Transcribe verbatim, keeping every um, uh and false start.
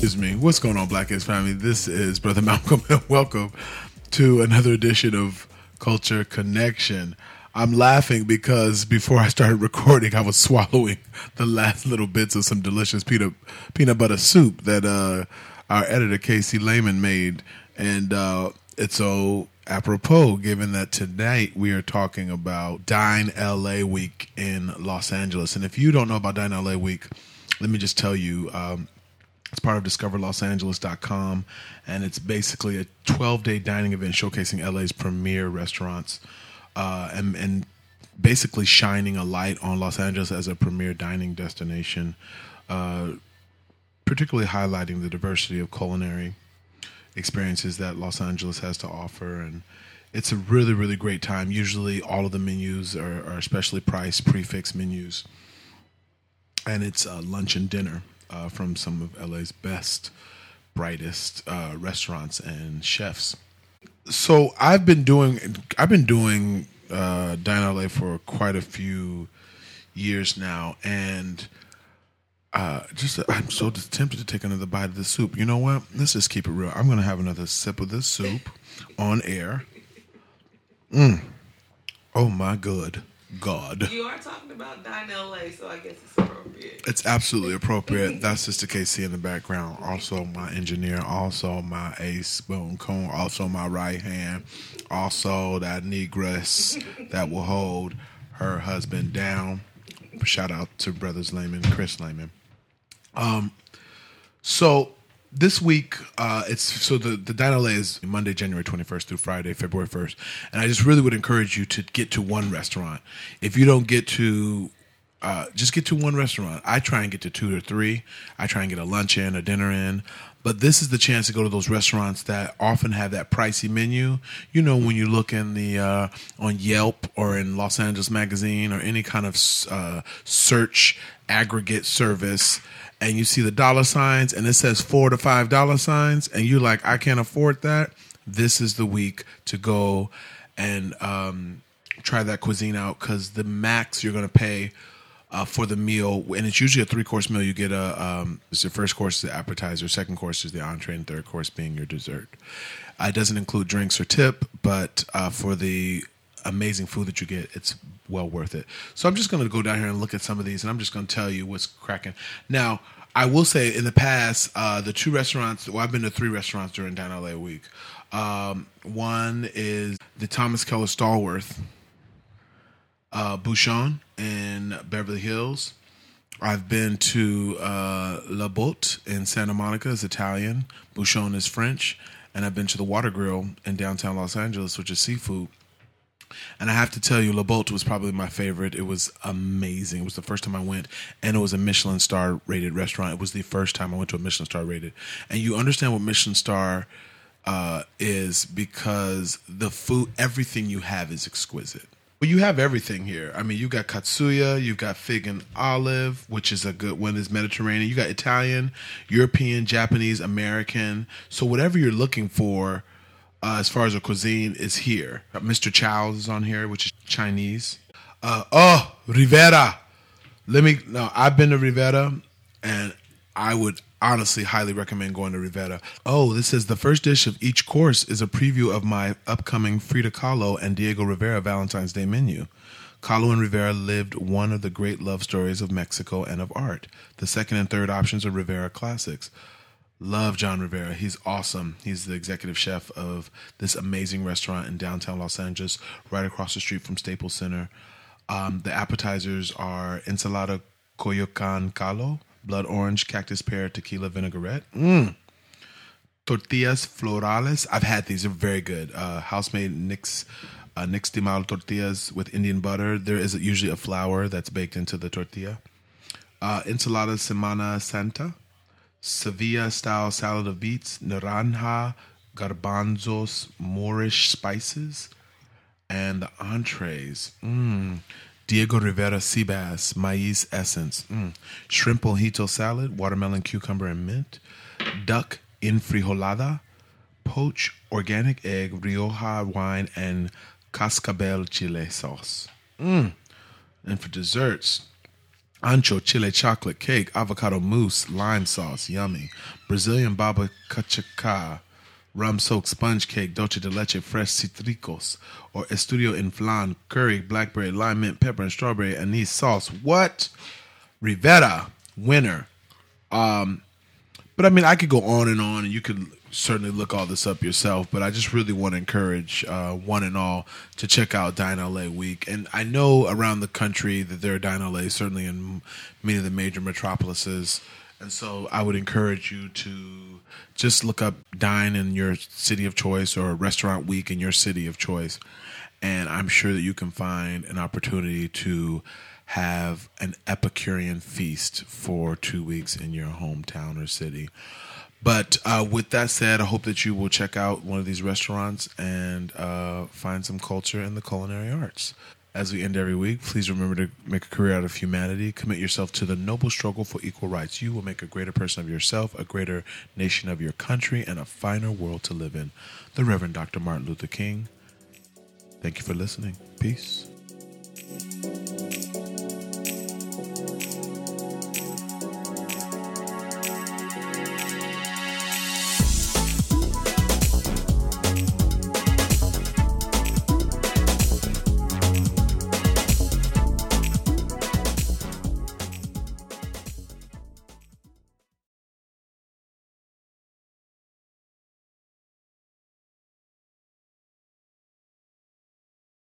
Excuse me. What's going on, Black Kids family? This is Brother Malcolm, and welcome to another edition of Culture Connection. I'm laughing because before I started recording, I was swallowing the last little bits of some delicious peanut peanut butter soup that uh, our editor Casey Lehman made, and uh, it's so apropos given that tonight we are talking about Dine L A Week in Los Angeles. And if you don't know about Dine L A Week, let me just tell you. Um, It's part of discover los angeles dot com, and it's basically a twelve-day dining event showcasing L A's premier restaurants uh, and, and basically shining a light on Los Angeles as a premier dining destination, uh, particularly highlighting the diversity of culinary experiences that Los Angeles has to offer. And it's a really, really great time. Usually all of the menus are, are especially priced, prefix menus, and it's uh, lunch and dinner. Uh, from some of L A's best, brightest uh, restaurants and chefs. So I've been doing I've been doing uh, Dine L A for quite a few years now, and uh, just I'm so tempted to take another bite of the soup. You know what? Let's just keep it real. I'm going to have another sip of this soup on air. Mm. Oh my good God. You are talking about Dine L A, so I guess it's appropriate. It's absolutely appropriate. That's Sister K C in the background. Also my engineer. Also my ace Boone Cone. Also my right hand. Also that negress that will hold her husband down. Shout out to Brothers Lehman, Chris Lehman. Um, so this week, uh, it's so the, the Dine L A is Monday, January twenty-first through Friday, February first. And I just really would encourage you to get to one restaurant. If you don't get to, uh, just get to one restaurant. I try and get to two or three. I try and get a lunch in, a dinner in. But this is the chance to go to those restaurants that often have that pricey menu. You know, when you look in the uh, on Yelp or in Los Angeles Magazine or any kind of uh, search aggregate service, and you see the dollar signs and it says four to five dollar signs, and you're like, I can't afford that. This is the week to go and um, try that cuisine out, because the max you're going to pay uh, for the meal, and it's usually a three course meal. You get a um, it's your first course is the appetizer, second course is the entree, and third course being your dessert. Uh, it doesn't include drinks or tip, but uh, for the amazing food that you get, it's well worth it. So I'm just going to go down here and look at some of these, and I'm just going to tell you what's cracking. Now, I will say in the past, uh, the two restaurants, well, I've been to three restaurants during Dine L A Week. Um, one is the Thomas Keller Stallworth uh, Bouchon in Beverly Hills. I've been to uh, La Botte in Santa Monica. It's Italian. Bouchon is French. And I've been to the Water Grill in downtown Los Angeles, which is seafood. And I have to tell you, La Botte was probably my favorite. It was amazing. It was the first time I went, and it was a Michelin star rated restaurant. It was the first time I went to a Michelin star rated. And you understand what Michelin star uh, is, because the food, everything you have is exquisite. Well, you have everything here. I mean, you got katsuya, you've got fig and olive, which is a good one. Is Mediterranean. You got Italian, European, Japanese, American. So whatever you're looking for, Uh, as far as a cuisine, is here. Uh, Mister Chow's is on here, which is Chinese. Uh, oh, Rivera. Let me. No, I've been to Rivera, and I would honestly highly recommend going to Rivera. Oh, this says the first dish of each course is a preview of my upcoming Frida Kahlo and Diego Rivera Valentine's Day menu. Kahlo and Rivera lived one of the great love stories of Mexico and of art. The second and third options are Rivera classics. Love John Rivera. He's awesome. He's the executive chef of this amazing restaurant in downtown Los Angeles, right across the street from Staples Center. Um, the appetizers are ensalada Coyoacan Calo, blood orange, cactus pear, tequila vinaigrette. Mm. Tortillas florales. I've had these. They're very good. Uh, house-made Nix, uh, nixtamal tortillas with Indian butter. There is usually a flour that's baked into the tortilla. Uh, ensalada Semana Santa. Sevilla-style salad of beets, naranja, garbanzos, Moorish spices, and the entrees. Mm. Diego Rivera sea bass, maize essence, mm. shrimp mojito salad, watermelon, cucumber, and mint, duck enfrijolada, poached organic egg, Rioja wine, and cascabel chile sauce. Mm. And for desserts, Ancho chile chocolate cake, avocado mousse, lime sauce, yummy. Brazilian baba cachaca, rum soaked sponge cake, dulce de leche, fresh citricos, or estudio en flan, curry, blackberry, lime mint, pepper, and strawberry anise sauce. What? Rivera, winner. Um, but I mean, I could go on and on, and you could certainly look all this up yourself, but I just really want to encourage uh, one and all to check out Dine L A Week. And I know around the country that there are Dine L A, certainly in many of the major metropolises. And so I would encourage you to just look up Dine in your city of choice or Restaurant Week in your city of choice. And I'm sure that you can find an opportunity to have an Epicurean feast for two weeks in your hometown or city. But uh, with that said, I hope that you will check out one of these restaurants and uh, find some culture in the culinary arts. As we end every week, please remember to make a career out of humanity. Commit yourself to the noble struggle for equal rights. You will make a greater person of yourself, a greater nation of your country, and a finer world to live in. The Reverend Doctor Martin Luther King. Thank you for listening. Peace.